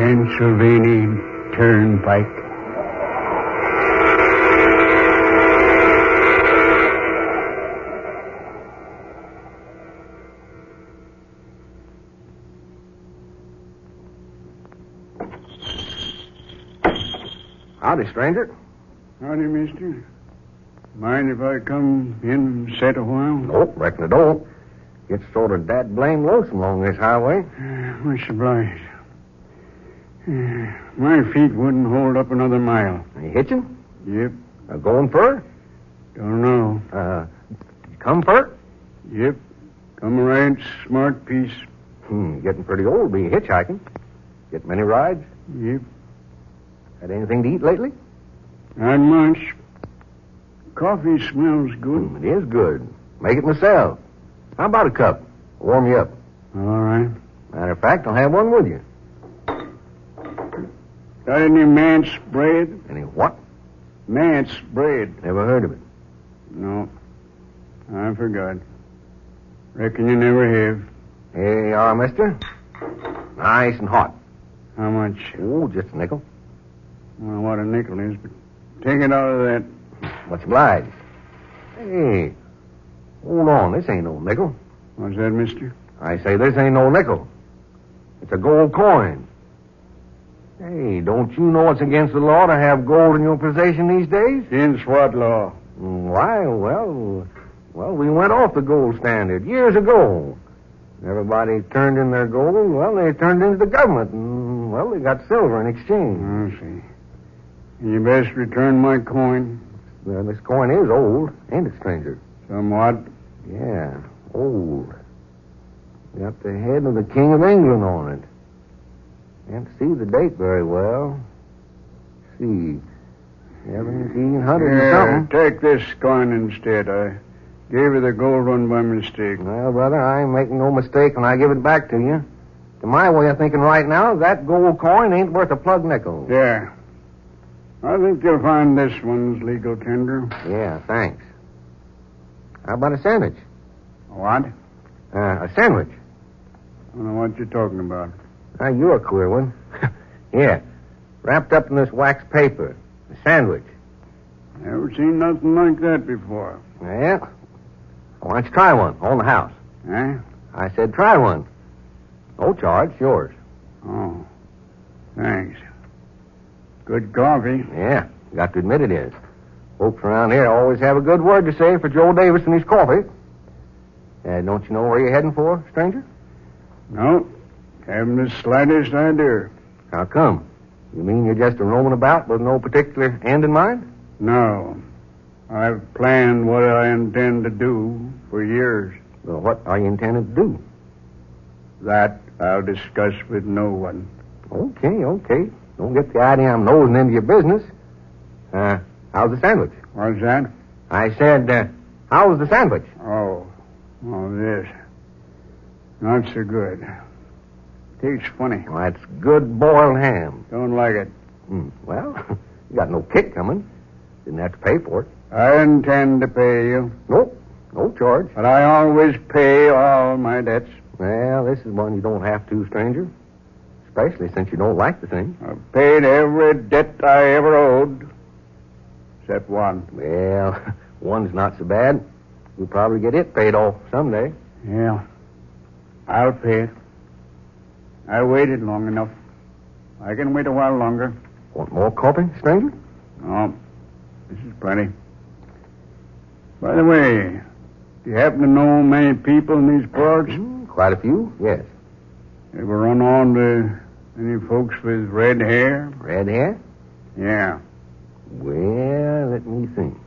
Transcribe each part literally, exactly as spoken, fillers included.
Pennsylvania Turnpike. Howdy, stranger. Howdy, mister. Mind if I come in and sit a while? Nope, reckon I don't. Gets sort of dad blame lonesome along this highway. Uh, much obliged. Uh, my feet wouldn't hold up another mile. Are you hitching? Yep. Uh, going fur? Don't know. Uh, you come fur? Yep. Come a right smart piece. Hmm, getting pretty old to be hitchhiking. Get many rides? Yep. Had anything to eat lately? Not much. Coffee smells good. Hmm, it is good. Make it myself. How about a cup? Warm you up. All right. Matter of fact, I'll have one with you. Got any manse bread? Any what? Manse bread. Never heard of it. No. I forgot. Reckon you never have. Here you are, mister. Nice and hot. How much? Oh, just a nickel. I don't know what a nickel is, but take it out of that. Much obliged. Hey, hold on. This ain't no nickel. What's that, mister? I say this ain't no nickel. It's a gold coin. Hey, don't you know it's against the law to have gold in your possession these days? Against what law? Why, well, well, we went off the gold standard years ago. Everybody turned in their gold. Well, they turned into the government, and, well, they got silver in exchange. I see. You best return my coin. Well, this coin is old, ain't it, stranger? Somewhat. Yeah, old. Got the head of the King of England on it. Can't see the date very well. See, seventeen hundred yeah, and something. Take this coin instead. I gave you the gold one by mistake. Well, brother, I ain't making no mistake when I give it back to you. To my way of thinking right now, that gold coin ain't worth a plug nickel. Yeah. I think you'll find this one's legal tender. Yeah, thanks. How about a sandwich? What? Uh, a sandwich. I don't know what you're talking about. Now, you're a queer one. Yeah, wrapped up in this wax paper. A sandwich. Never seen nothing like that before. Yeah. Why don't you try one on the house? Eh? I said try one. No charge, yours. Oh, thanks. Good coffee. Yeah, got to admit it is. Folks around here always have a good word to say for Joe Davis and his coffee. Uh, don't you know where you're heading for, stranger? No, haven't the slightest idea. How come? You mean you're just a roaming about with no particular end in mind? No. I've planned what I intend to do for years. Well, what are you intending to do? That I'll discuss with no one. Okay, okay. Don't get the idea I'm nosing into your business. Uh, how's the sandwich? What's that? I said, uh, how's the sandwich? Oh, oh, this. Not so good. Tastes funny. Well, that's good boiled ham. Don't like it. Hmm. Well, you got no kick coming. Didn't have to pay for it. I intend to pay you. Nope, no charge. But I always pay all my debts. Well, this is one you don't have to, stranger. Especially since you don't like the thing. I've paid every debt I ever owed. Except one. Well, one's not so bad. You'll probably get it paid off someday. Yeah. I'll pay it. I waited long enough. I can wait a while longer. Want more coffee, stranger? No. This is plenty. By the way, do you happen to know many people in these parts? Mm, quite a few, yes. Ever run on to any folks with red hair? Red hair? Yeah. Well, let me think.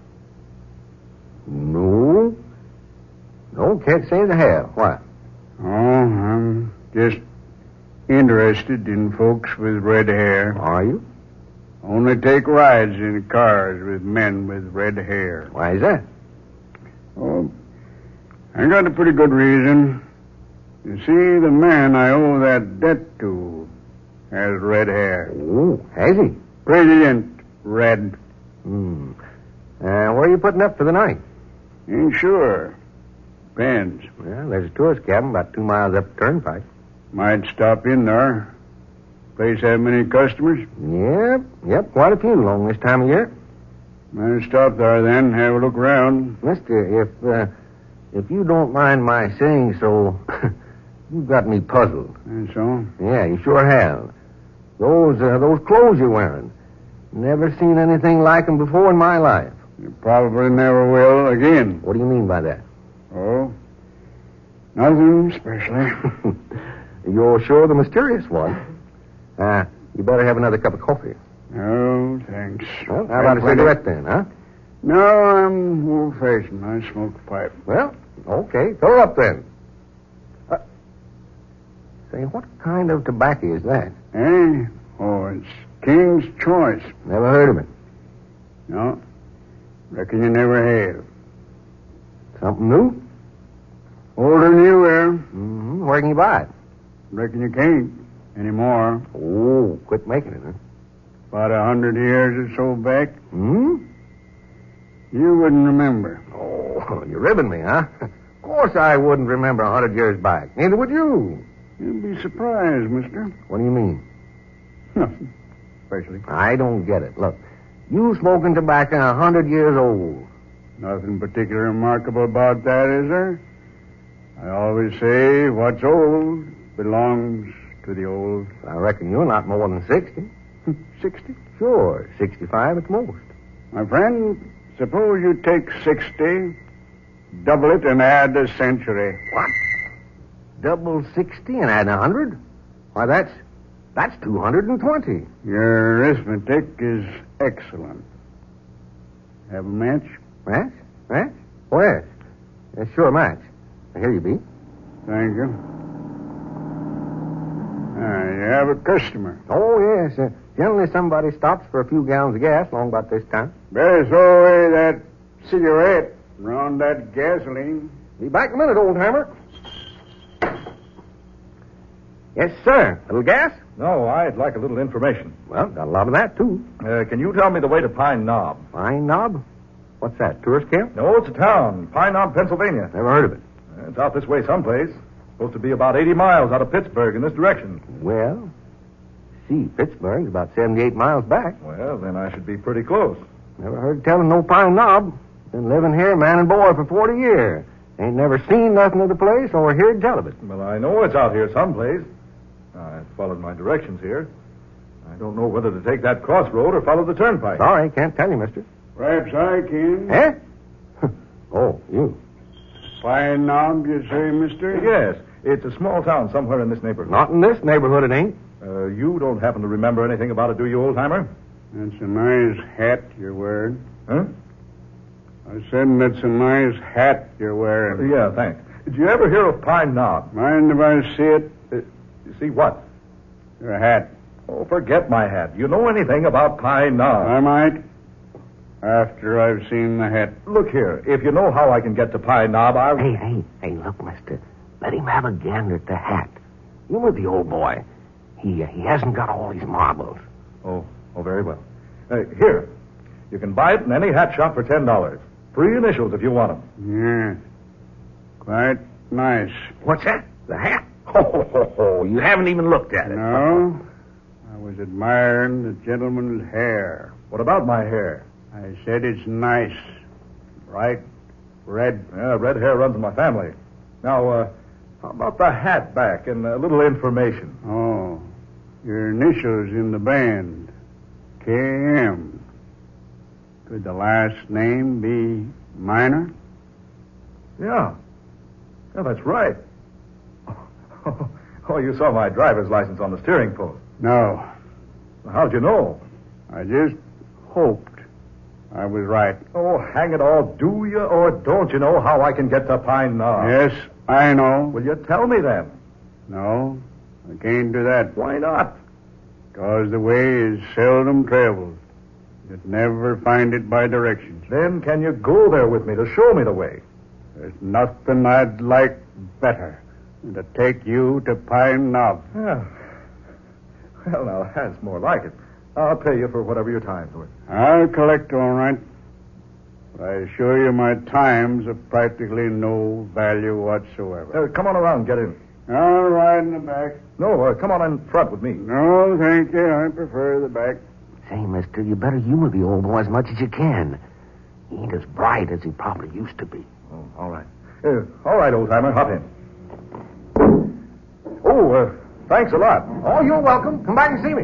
No. No, can't say they have. Why? Oh, I'm just interested in folks with red hair. Are you? Only take rides in cars with men with red hair. Why is that? Oh, I got a pretty good reason. You see, the man I owe that debt to has red hair. Oh, has he? Brilliant red. Hmm. Uh, where are you putting up for the night? Ain't sure. Depends. Well, there's a tourist cabin about two miles up the turnpike. Might stop in there. Place have many customers? Yep, yep, quite a few along this time of year. I'll stop there then, have a look around. Mister, if, uh, if you don't mind my saying so, you've got me puzzled. And so? Yeah, you sure have. Those, uh, those clothes you're wearing. Never seen anything like them before in my life. You probably never will again. What do you mean by that? Oh, nothing especially. You're sure the mysterious one. Uh, you better have another cup of coffee. Oh, thanks. Well, how about a cigarette then, huh? No, I'm old-fashioned. I smoke a pipe. Well, okay. Fill her up then. Uh, say, what kind of tobacco is that? Eh? Oh, it's King's Choice. Never heard of it. No. Reckon you never have. Something new? Older than you are. Mm-hmm. Where can you buy it? Reckon you can't anymore. Oh, quit making it, huh? About a hundred years or so back. Hmm? You wouldn't remember. Oh, you're ribbing me, huh? Of course I wouldn't remember a hundred years back. Neither would you. You'd be surprised, mister. What do you mean? Nothing. Especially. I don't get it. Look, you smoking tobacco a hundred years old. Nothing particularly remarkable about that, is there? I always say what's old belongs to the old. I reckon you're not more than sixty. Sixty? Sure, sixty-five at most. My friend, suppose you take sixty, double it, and add a century. What? Double sixty and add a hundred? Why, that's that's two hundred and twenty. Your arithmetic is excellent. Have a match? Match? Match? Oh, yes. Yes, sure, match. Here you be. Thank you. Ah, you have a customer. Oh, yes. Uh, generally somebody stops for a few gallons of gas along about this time. Better throw away that cigarette and run that gasoline. Be back in a minute, old hammer. Yes, sir. A little gas? No, I'd like a little information. Well, got a lot of that, too. Uh, can you tell me the way to Pine Knob? Pine Knob? What's that, tourist camp? No, it's a town. Pine Knob, Pennsylvania. Never heard of it. Uh, It's out this way someplace. Supposed to be about eighty miles out of Pittsburgh in this direction. Well, see, Pittsburgh's about seventy-eight miles back. Well, then I should be pretty close. Never heard tell of no Pine Knob. Been living here, man and boy, for forty years. Ain't never seen nothing of the place or heard tell of it. Well, I know it's out here someplace. I followed my directions here. I don't know whether to take that crossroad or follow the turnpike. Sorry, can't tell you, mister. Perhaps I can. Eh? Oh, you. Pine Knob, you say, mister? Yes, it's a small town somewhere in this neighborhood. Not in this neighborhood, it ain't. Uh, you don't happen to remember anything about it, do you, old-timer? That's a nice hat you're wearing. Huh? I said that's a nice hat you're wearing. Yeah, thanks. Did you ever hear of Pine Knob? Mind if I see it? Uh, you see what? Your hat. Oh, forget my hat. You know anything about Pine Knob? I might. After I've seen the hat. Look here. If you know how I can get to Pine Knob, I'll... Hey, hey, hey, look, mister. Let him have a gander at the hat. You with the old boy. He uh, he hasn't got all these marbles. Oh, oh, very well. Uh, here. You can buy it in any hat shop for ten dollars. Free initials if you want them. Yeah. Quite nice. What's that? The hat? Ho, ho, ho, ho. You haven't even looked at it. No. I was admiring the gentleman's hair. What about my hair? I said it's nice. Bright red. Yeah, red hair runs in my family. Now, uh, how about the hat back and a little information? Oh. Your initials in the band. K M. Could the last name be Minor? Yeah. Yeah, that's right. Oh, you saw my driver's license on the steering post. No. How'd you know? I just hoped I was right. Oh, hang it all. Do you or don't you know how I can get to Pine Knob? Yes, I know. Will you tell me then? No, I can't do that. Why not? Because the way is seldom traveled. You'd never find it by directions. Then can you go there with me to show me the way? There's nothing I'd like better than to take you to Pine Knob. Yeah. Well, now, that's more like it. I'll pay you for whatever your time's worth. I'll collect all right. But I assure you my time's of practically no value whatsoever. Uh, come on around, get in. I'll ride in the back. No, uh, come on in front with me. No, thank you. I prefer the back. Say, mister, you better humor the old boy as much as you can. He ain't as bright as he probably used to be. Oh, all right. Uh, all right, old-timer, hop in. Oh, uh, thanks a lot. Oh, you're welcome. Come back and see me.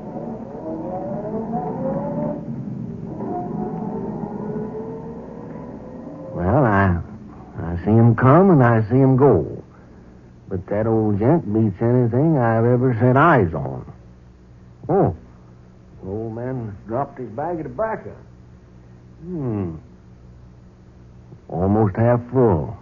Well, I I see him come and I see him go. But that old gent beats anything I've ever set eyes on. Oh, the old man dropped his bag of tobacco. Hmm. Almost half full.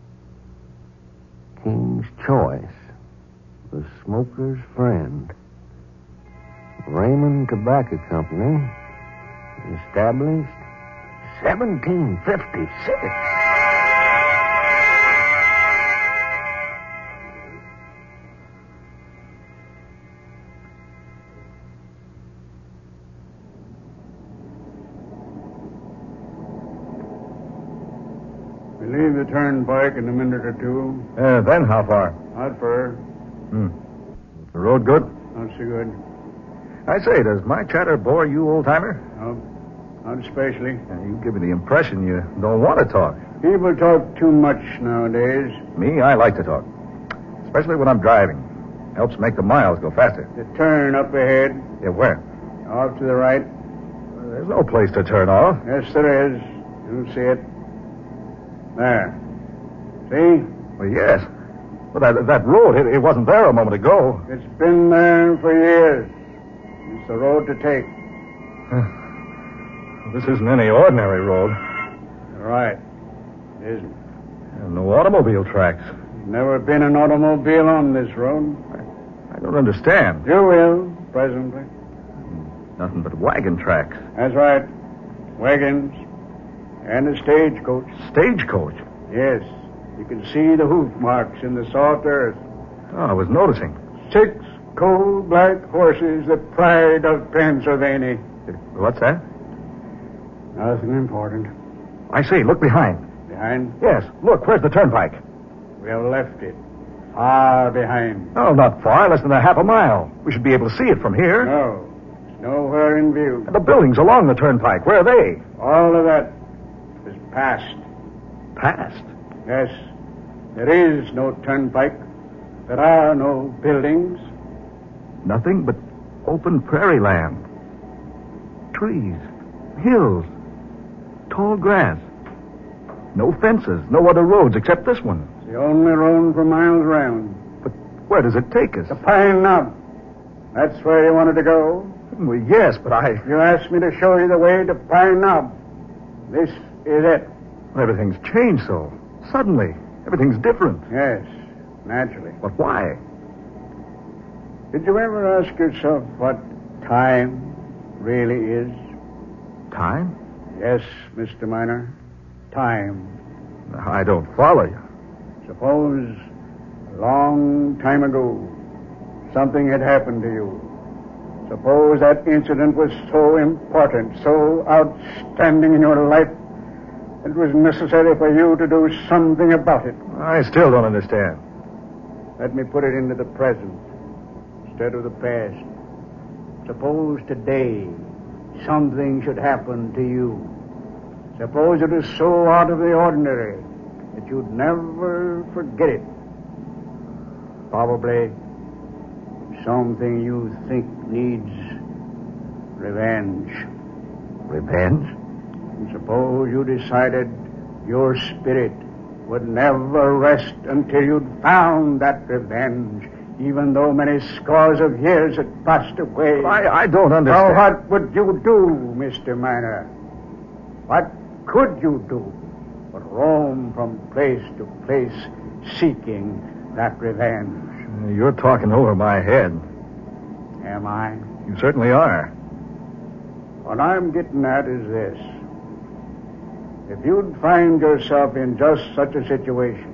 King's Choice. The smoker's friend. Raymond Tobacco Company. Established seventeen fifty-six. We leave the turnpike in a minute or two. Uh, then how far? Not far. Hmm. The road good? Not so good. I say, does my chatter bore you, old-timer? No, not especially. Uh, you give me the impression you don't want to talk. People talk too much nowadays. Me, I like to talk. Especially when I'm driving. Helps make the miles go faster. The turn up ahead, Yeah, where? off to the right. Well, there's no place to turn off. Yes, there is. You see it. There. See? Well, yes. But that, that road, it, it wasn't there a moment ago. It's been there for years. It's the road to take. This isn't any ordinary road. Right. It isn't. And no automobile tracks. Never been an automobile on this road. I don't understand. You will, presently. Nothing but wagon tracks. That's right. Wagons. And a stagecoach. Stagecoach. Yes. You can see the hoof marks in the soft earth. Oh, I was noticing. Six coal-black horses, the pride of Pennsylvania. What's that? Nothing important. I see. Look behind. Behind? Yes. Look, where's the turnpike? We have left it. Far behind. Oh, not far. Less than a half a mile. We should be able to see it from here. No. It's nowhere in view. And the buildings along the turnpike, where are they? All of that is past. Past. Yes. There is no turnpike. There are no buildings. Nothing but open prairie land. Trees. Hills. Tall grass. No fences. No other roads except this one. It's the only road for miles round. But where does it take us? The Pine Knob. That's where you wanted to go. Well, yes, but I... You asked me to show you the way to Pine Knob. This is it. Everything's changed so. Suddenly. Everything's different. Yes, naturally. But why? Did you ever ask yourself what time really is? Time? Yes, Mister Miner. Time. I don't follow you. Suppose a long time ago something had happened to you. Suppose that incident was so important, so outstanding in your life, it was necessary for you to do something about it. I still don't understand. Let me put it into the present instead of the past. Suppose today something should happen to you. Suppose it is so out of the ordinary that you'd never forget it. Probably something you think needs revenge. Revenge? And suppose you decided your spirit would never rest until you'd found that revenge, even though many scores of years had passed away. But I, I don't understand. Now, what would you do, Mister Miner? What could you do but roam from place to place seeking that revenge? You're talking over my head. Am I? You certainly are. What I'm getting at is this. If you'd find yourself in just such a situation,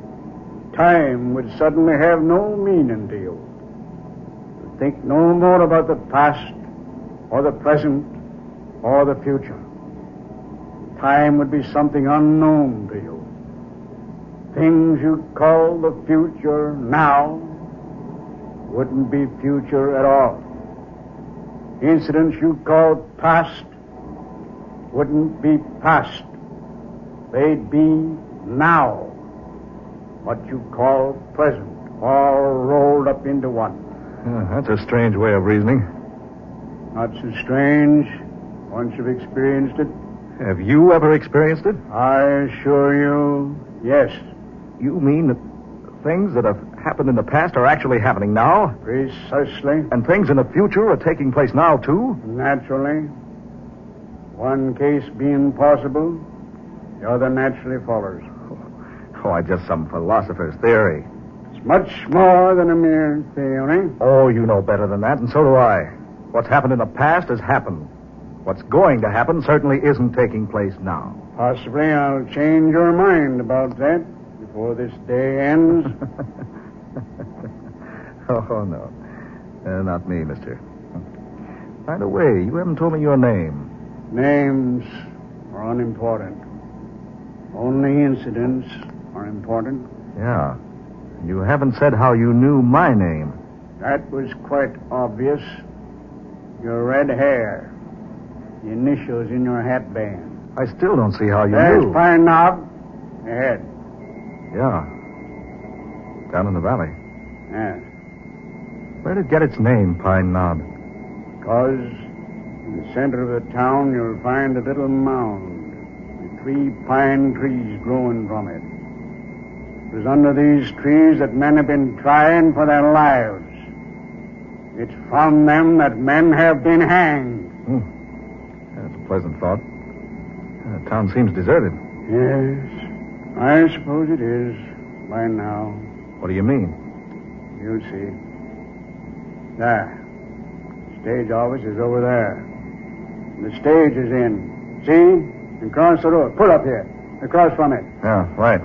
time would suddenly have no meaning to you. You'd think no more about the past or the present or the future. Time would be something unknown to you. things you call the future now wouldn't be future at all. Incidents you call past wouldn't be past. They'd be now, what you call present, all rolled up into one. Yeah, that's a strange way of reasoning. Not so strange once you've experienced it. Have you ever experienced it? I assure you, yes. You mean that things that have happened in the past are actually happening now? Precisely. And things in the future are taking place now, too? Naturally. One case being possible, the other naturally follows. Oh, just some philosopher's theory. It's much more than a mere theory. Oh, you know better than that, and so do I. What's happened in the past has happened. What's going to happen certainly isn't taking place now. Possibly I'll change your mind about that before this day ends. Oh, no. Uh, not me, mister. By the way, you haven't told me your name. Names are unimportant. Only incidents are important. Yeah. You haven't said how you knew my name. That was quite obvious. Your red hair. The initials in your hat band. I still don't see how you There's knew. Pine Knob. Ahead. Yeah. Down in the valley. Yes. Where did it get its name, Pine Knob? Because in the center of the town you'll find a little mound with three pine trees growing from it. It was under these trees that men have been trying for their lives. It's from them that men have been hanged. Hmm. That's a pleasant thought. The town seems deserted. Yes, I suppose it is by now. What do you mean? You'll see. There. Stage office is over there. The stage is in. See? And across the road. Pull up here. Across from it. Yeah, right.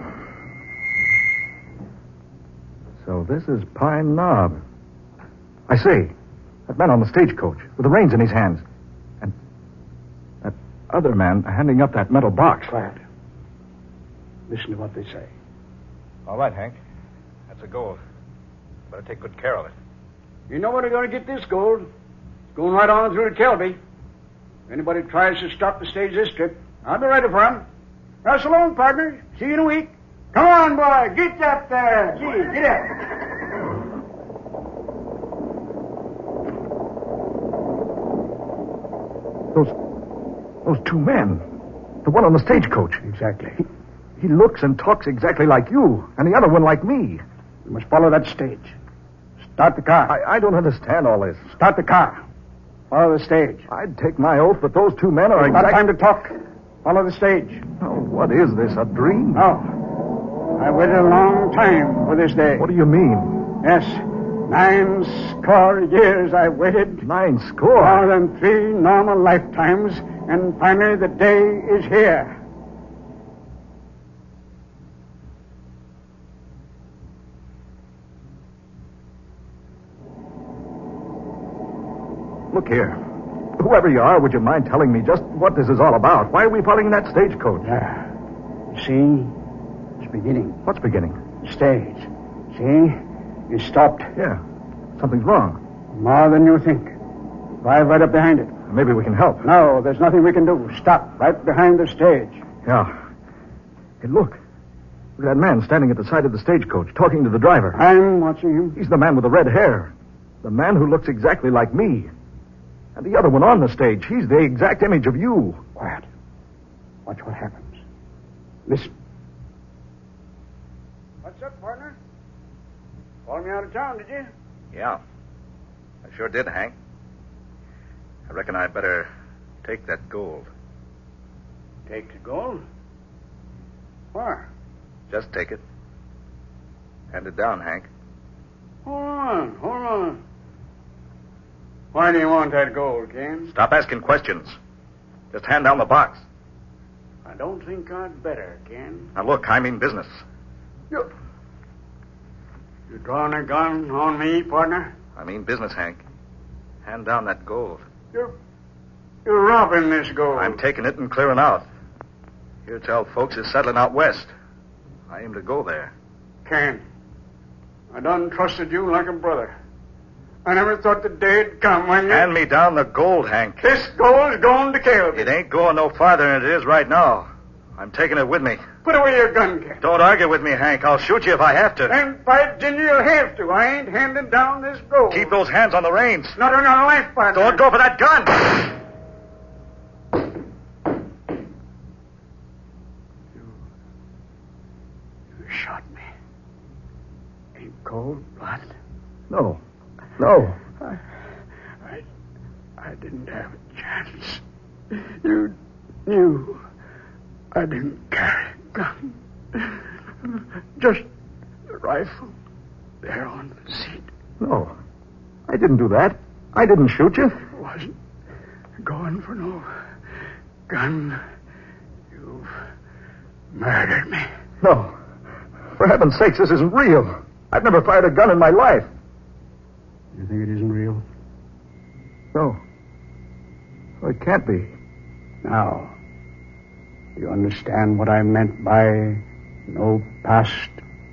So this is Pine Knob. I see. That man on the stagecoach with the reins in his hands. And that other man handing up that metal box. Quiet. Listen to what they say. All right, Hank. That's a gold. Better take good care of it. You know where they're going to get this gold? It's going right on through to Kelby. If anybody tries to stop the stage this trip, I'll be ready for him. Now, so long, partner. See you in a week. Come on, boy. Get up there. Gee, get up. Those, those two men. The one on the stagecoach. Exactly. He, he looks and talks exactly like you, and the other one like me. You must follow that stage. Start the car. I, I don't understand all this. Start the car. Follow the stage. I'd take my oath that those two men are It's not exact- time to talk. Follow the stage. Oh, what is this, a dream? No. I waited a long time for this day. What do you mean? Yes. Nine score years I waited. Nine score? More than three normal lifetimes. And finally the day is here. Look here. Whoever you are, would you mind telling me just what this is all about? Why are we following that stagecoach? Yeah. See? It's beginning. What's beginning? Stage. See? You stopped. Yeah. Something's wrong. More than you think. Drive right up behind it. Maybe we can help. No, there's nothing we can do. Stop right behind the stage. Yeah. Hey, look. Look at that man standing at the side of the stagecoach, talking to the driver. I'm watching him. He's the man with the red hair. The man who looks exactly like me. And the other one on the stage, he's the exact image of you. Quiet. Watch what happens. Listen. What's up, partner? Called me out of town, did you? Yeah. I sure did, Hank. I reckon I'd better take that gold. Take the gold? Where? Just take it. Hand it down, Hank. Hold on, hold on. Why do you want that gold, Ken? Stop asking questions. Just hand down the box. I don't think I'd better, Ken. Now, look, I mean business. You... You drawing a gun on me, partner? I mean business, Hank. Hand down that gold. You're... You're robbing this gold. I'm taking it and clearing out. Here tell folks is settling out west. I aim to go there. Can't. I done trusted you like a brother. I never thought the day'd come when you... Hand me down the gold, Hank. This gold's going to Caleb. It ain't going no farther than it is right now. I'm taking it with me. Put away your gun, Ken. Don't argue with me, Hank. I'll shoot you if I have to. Then fight, Ginger, you'll have to. I ain't handing down this gold. Keep those hands on the reins. Not on your life, partner. Don't go for that gun. You... You shot me. In cold blood. No. No. I... I... I didn't have a chance. You knew... I didn't carry a gun. Just a rifle there on the seat. No. I didn't do that. I didn't shoot you. Wasn't going for no gun. You've murdered me. No. For heaven's sakes, this isn't real. I've never fired a gun in my life. You think it isn't real? No. Well, it can't be. Now, you understand what I meant by no past,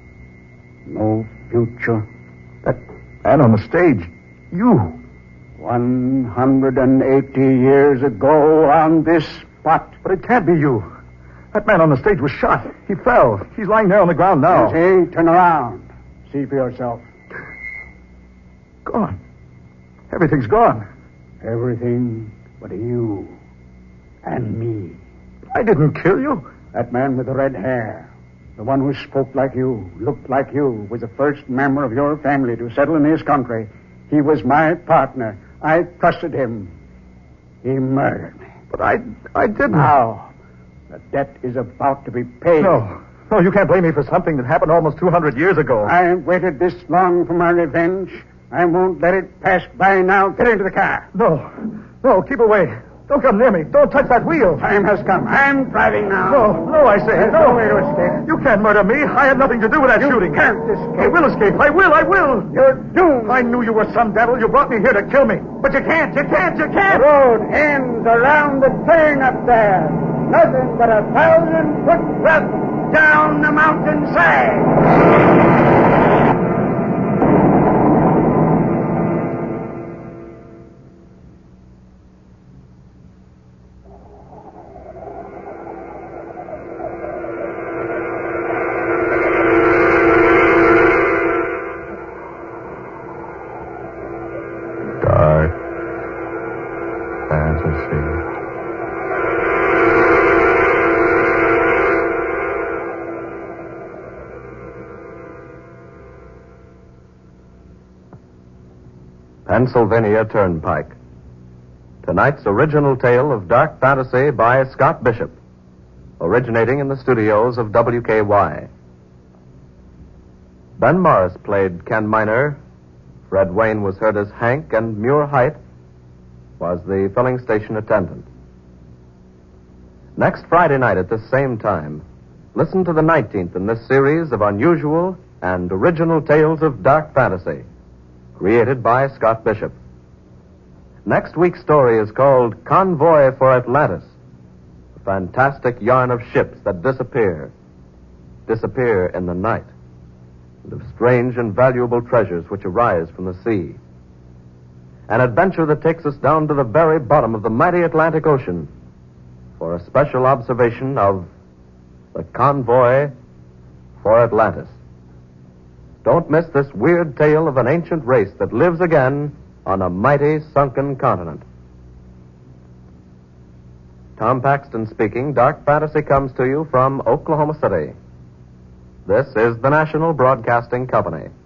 no future? That man on the stage, you. one hundred eighty years ago on this spot. But it can't be you. That man on the stage was shot. He fell. He's lying there on the ground now. You see, turn around. See for yourself. Gone. Everything's gone. Everything but you and me. I didn't kill you. That man with the red hair, the one who spoke like you, looked like you, was the first member of your family to settle in this country. He was my partner. I trusted him. He murdered me. But I I didn't. Now, the debt is about to be paid. No. No, you can't blame me for something that happened almost two hundred years ago. I waited this long for my revenge. I won't let it pass by now. Get into the car. No. No, keep away. Don't come near me. Don't touch that wheel. Time has come. I'm driving now. No, no, I say. There's no. no way to escape. You can't murder me. I had nothing to do with that You shooting. can't escape. I will escape. I will. I will. You're doomed. I knew you were some devil. You brought me here to kill me. But you can't. You can't. You The can't. road ends around the turn up there. Nothing but a thousand foot drop down the mountainside. Dark fantasy. Pennsylvania Turnpike. Tonight's original tale of dark fantasy by Scott Bishop, originating in the studios of W K Y. Ben Morris played Ken Miner. Fred Wayne was heard as Hank, and Muir Height was the filling station attendant. Next Friday night at this same time, listen to the nineteenth in this series of unusual and original tales of dark fantasy, created by Scott Bishop. Next week's story is called Convoy for Atlantis, a fantastic yarn of ships that disappear, disappear in the night, and of strange and valuable treasures which arise from the sea. An adventure that takes us down to the very bottom of the mighty Atlantic Ocean for a special observation of the Convoy for Atlantis. Don't miss this weird tale of an ancient race that lives again on a mighty sunken continent. Tom Paxton speaking. Dark Fantasy comes to you from Oklahoma City. This is the National Broadcasting Company.